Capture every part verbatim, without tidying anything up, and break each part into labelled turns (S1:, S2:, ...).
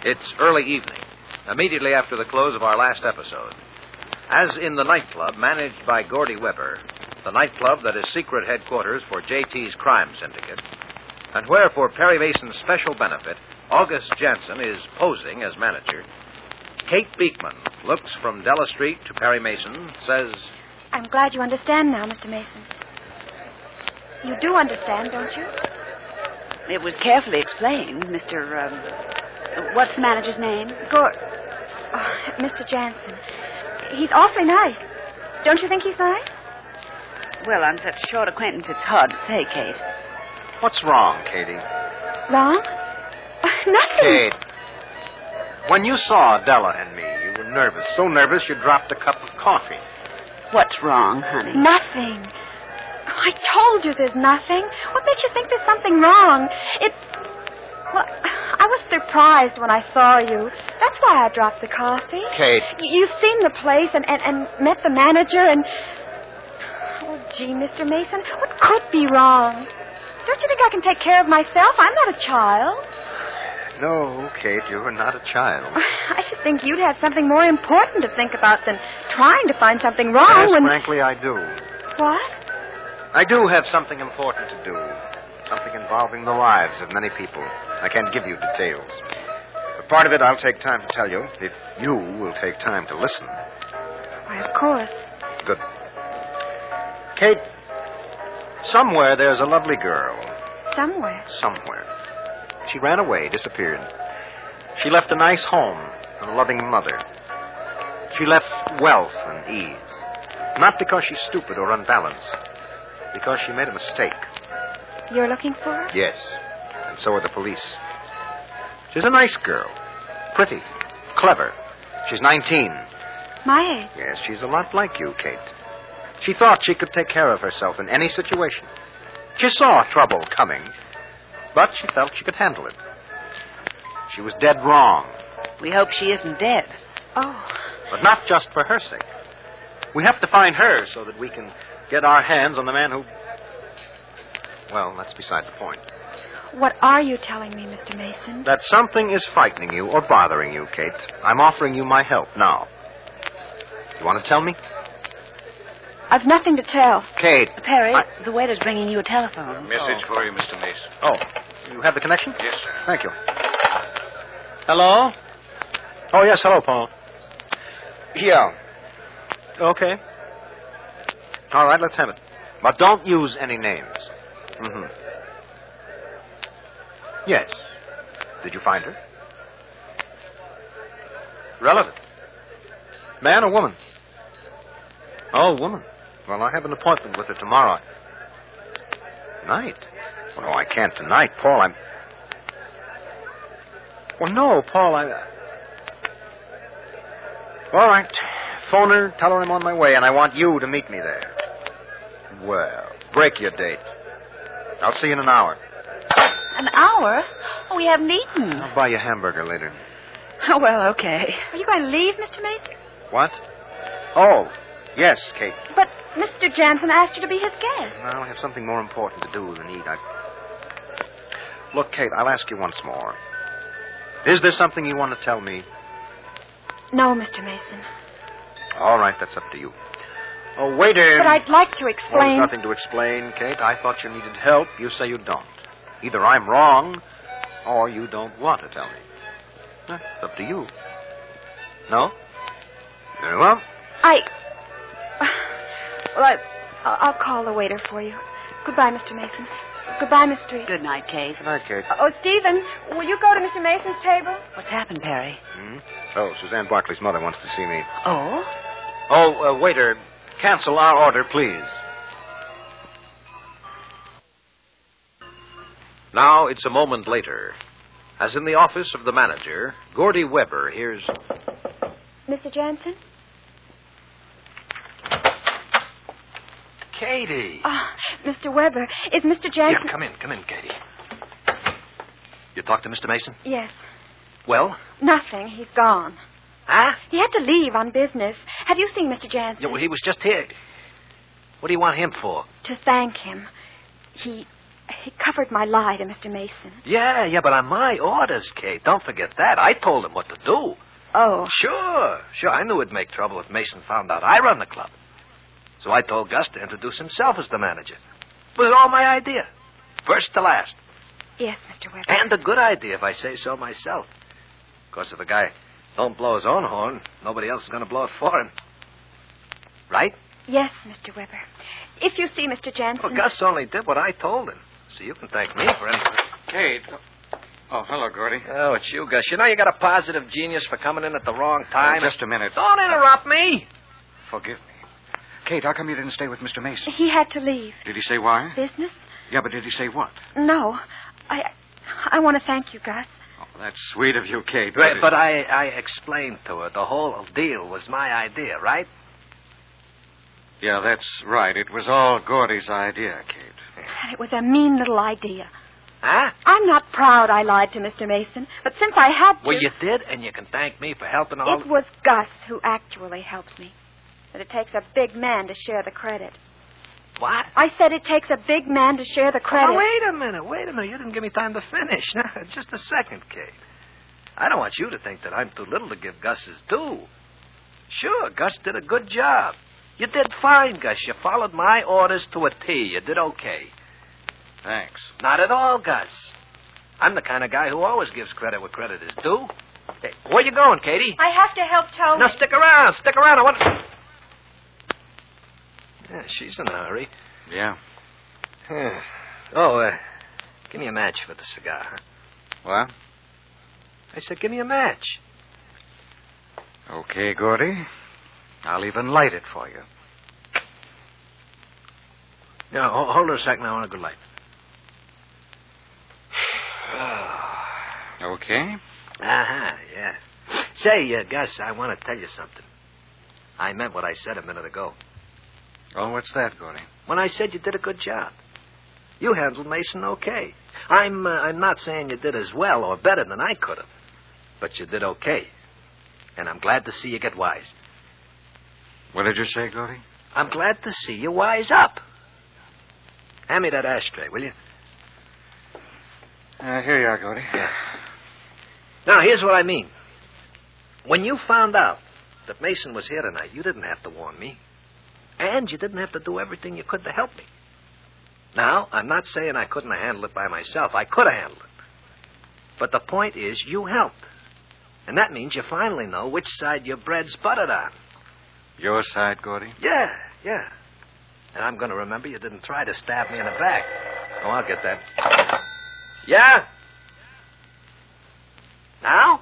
S1: It's early evening, immediately after the close of our last episode. As in the nightclub managed by Gordy Weber, the nightclub that is secret headquarters for J T's crime syndicate, and where, for Perry Mason's special benefit, August Jansen is posing as manager, Kate Beekman looks from Della Street to Perry Mason, says,
S2: I'm glad you understand now, Mister Mason. You do understand, don't you?
S3: It was carefully explained, Mister Um, what's the manager's name?
S2: Gor... Oh, Mister Jansen. He's awfully nice. Don't you think he's nice?
S3: Well, on such short acquaintance, it's hard to say, Kate.
S1: What's wrong, Katie?
S2: Wrong? Nothing.
S1: Kate, when you saw Della and me, you were nervous. So nervous you dropped a cup of coffee.
S3: What's wrong, honey?
S2: Nothing. I told you there's nothing. What makes you think there's something wrong? It... Well, I was surprised when I saw you. That's why I dropped the coffee.
S1: Kate.
S2: Y- You've seen the place and, and, and met the manager and... Oh, gee, Mister Mason, what could be wrong? Don't you think I can take care of myself? I'm not a child.
S1: No, Kate, you're not a child.
S2: I should think you'd have something more important to think about than trying to find something wrong
S1: Yes,
S2: when...
S1: frankly, I do.
S2: What?
S1: I do have something important to do. Something involving the lives of many people. I can't give you details. But part of it I'll take time to tell you, if you will take time to listen.
S2: Why, of course.
S1: Good. Kate, somewhere there's a lovely girl.
S2: Somewhere.
S1: Somewhere. She ran away, disappeared. She left a nice home and a loving mother. She left wealth and ease. Not because she's stupid or unbalanced. Because she made a mistake.
S2: You're looking for her?
S1: Yes. And so are the police. She's a nice girl. Pretty. Clever. She's nineteen.
S2: My age?
S1: Yes, she's a lot like you, Kate. She thought she could take care of herself in any situation. She saw trouble coming, but she felt she could handle it. She was dead wrong.
S3: We hope she isn't dead.
S2: Oh.
S1: But not just for her sake. We have to find her so that we can get our hands on the man who... Well, that's beside the point.
S2: What are you telling me, Mister Mason?
S1: That something is frightening you or bothering you, Kate. I'm offering you my help now. You want to tell me?
S2: I've nothing to tell.
S1: Kate.
S3: Perry,
S1: I...
S3: the waiter's bringing you a telephone.
S4: Message oh. for you, Mister Mason.
S1: Oh, you have the connection?
S4: Yes, sir.
S1: Thank you. Hello? Oh, yes, hello, Paul. Yeah. Okay. All right, let's have it. But don't use any names. Mm-hmm. Yes. Did you find her? Relative. Man or woman? Oh, woman. Well, I have an appointment with her tomorrow. Night? Oh, no, I can't tonight, Paul. I'm... Well, no, Paul, I... All right. Phone her, tell her I'm on my way, and I want you to meet me there. Well, break your date. I'll see you in an hour.
S3: An hour? Oh, we haven't eaten.
S1: I'll buy you a hamburger later.
S3: Oh, well, okay.
S2: Are you going to leave, Mister Mason?
S1: What? Oh, yes, Kate.
S2: But Mister Jansen asked you to be his guest.
S1: Well, I have something more important to do than eat. I... Look, Kate, I'll ask you once more. Is there something you want to tell me?
S2: No, Mister Mason.
S1: All right, that's up to you. Oh, waiter.
S2: But I'd like to
S1: Well,
S2: explain...
S1: there's nothing to explain, Kate. I thought you needed help. You say you don't. Either I'm wrong, or you don't want to tell me. Eh, It's up to you. No? Very well.
S2: I... Well, I... I'll call the waiter for you. Goodbye, Mister Mason. Goodbye, Miss Street.
S3: Good night, Kate.
S1: Good night, Kate.
S2: Oh, Stephen, will you go to Mister Mason's table?
S3: What's happened, Perry?
S1: Hmm? Oh, Suzanne Barclay's mother wants to see me.
S3: Oh?
S1: Oh, uh, waiter, cancel our order, please.
S5: Now it's a moment later. As in the office of the manager, Gordy Weber hears...
S2: Mister Jansen?
S4: Katie.
S2: Oh, Mister Weber, is Mister Jansen...
S4: Yeah, come in, come in, Katie. You talked to Mister Mason?
S2: Yes.
S4: Well?
S2: Nothing. He's gone.
S4: Huh?
S2: He had to leave on business. Have you seen Mister Jansen?
S4: Yeah, well, he was just here. What do you want him for?
S2: To thank him. He He covered my lie to Mister Mason.
S5: Yeah, yeah, but on my orders, Kate. Don't forget that. I told him what to do.
S2: Oh.
S5: Sure, sure. I knew it'd make trouble if Mason found out I run the club. So I told Gus to introduce himself as the manager. It was all my idea. First to last.
S2: Yes, Mister Weber.
S5: And a good idea, if I say so myself. Of course, if a guy don't blow his own horn, nobody else is going to blow it for him. Right?
S2: Yes, Mister Weber. If you see Mister Jansen...
S5: Well, Gus only did what I told him. So you can thank me for anything.
S6: Kate. Oh, hello, Gordy.
S5: Oh, it's you, Gus. You know you got a positive genius for coming in at the wrong time.
S6: Oh, just a minute.
S5: Don't interrupt me.
S6: Forgive me. Kate, how come you didn't stay with Mister Mason?
S2: He had to leave.
S6: Did he say why?
S2: Business?
S6: Yeah, but did he say what?
S2: No. I I want to thank you, Gus.
S6: Oh, that's sweet of you, Kate.
S5: Right, but I, I explained to her the whole deal was my idea, right?
S6: Yeah, that's right. It was all Gordy's idea, Kate.
S2: It was a mean little idea.
S5: Huh?
S2: I'm not proud I lied to Mister Mason, but since I had to...
S5: Well, you did, and you can thank me for helping all...
S2: It was Gus who actually helped me. But it takes a big man to share the credit.
S5: What?
S2: I said it takes a big man to share the credit.
S5: Oh, wait a minute, wait a minute. You didn't give me time to finish. Just a second, Kate. I don't want you to think that I'm too little to give Gus his due. Sure, Gus did a good job. You did fine, Gus. You followed my orders to a T. You did okay.
S6: Thanks.
S5: Not at all, Gus. I'm the kind of guy who always gives credit where credit is due. Hey, where you going, Katie?
S2: I have to help Toby.
S5: No, stick around. Stick around. I want to... Yeah, she's in a hurry.
S6: Yeah.
S5: Yeah. Oh, uh, give me a match for the cigar, huh?
S6: What?
S5: I said, give me a match.
S6: Okay, Gordy. I'll even light it for you.
S5: No, hold, hold her a second. I want a good light.
S6: Okay.
S5: Uh-huh, yeah. Say, uh, Gus, I want to tell you something. I meant what I said a minute ago.
S6: Oh, what's that, Gordy?
S5: When I said you did a good job. You handled Mason okay. I'm uh, I'm not saying you did as well or better than I could have. But you did okay. And I'm glad to see you get wise.
S6: What did you say, Gordy?
S5: I'm glad to see you wise up. Hand me that ashtray, will you?
S6: Uh, here you are, Gordy.
S5: Yeah. Now, here's what I mean. When you found out that Mason was here tonight, you didn't have to warn me. And you didn't have to do everything you could to help me. Now, I'm not saying I couldn't have handled it by myself. I could have handled it. But the point is, you helped. And that means you finally know which side your bread's buttered on.
S6: Your side, Gordy?
S5: Yeah, yeah. And I'm going to remember you didn't try to stab me in the back. Oh, I'll get that. Yeah? Now?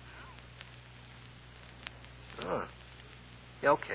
S5: Oh. Yeah, okay.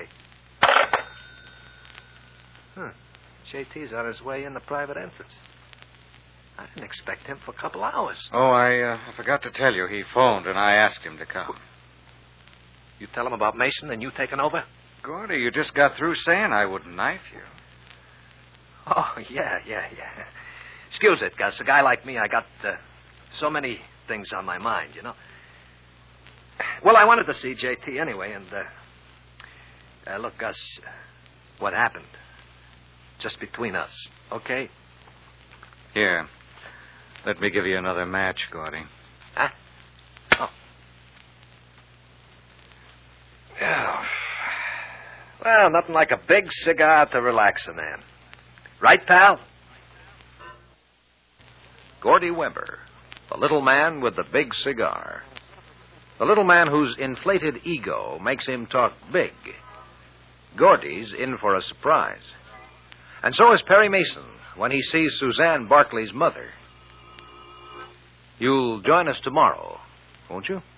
S5: Huh. J T's on his way in the private entrance. I didn't expect him for a couple hours.
S6: Oh, I, uh, I forgot to tell you. He phoned, and I asked him to come.
S5: You tell him about Mason and you taking over?
S6: Gordy, you just got through saying I wouldn't knife you.
S5: Oh, yeah, yeah, yeah. Excuse it, Gus. A guy like me, I got uh, so many things on my mind, you know. Well, I wanted to see J T anyway, and, uh, uh, look, Gus, uh, what happened? Just between us, okay?
S6: Here. Let me give you another match, Gordy.
S5: Huh? Oh. Yeah. Well, nothing like a big cigar to relax a man. Right, pal? Gordy Weber, the little man with the big cigar. The little man whose inflated ego makes him talk big. Gordy's in for a surprise. And so is Perry Mason when he sees Suzanne Barkley's mother. You'll join us tomorrow, won't you?